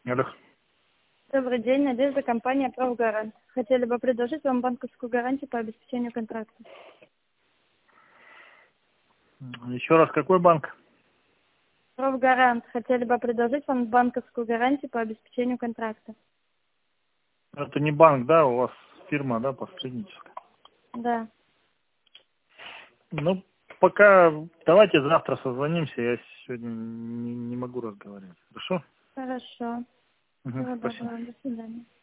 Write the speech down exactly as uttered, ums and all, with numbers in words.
Алло. Добрый день, Надежда, компания «Правгарант». Хотели бы предложить вам банковскую гарантию по обеспечению контракта. Еще раз, какой банк? «Правгарант». Хотели бы предложить вам банковскую гарантию по обеспечению контракта. Это не банк, да? У вас фирма, да, посредническая? Да. Ну, пока давайте завтра созвонимся. Я сегодня не, не могу разговаривать. Хорошо? Хорошо. Угу, Всего спасибо. доброго. До свидания.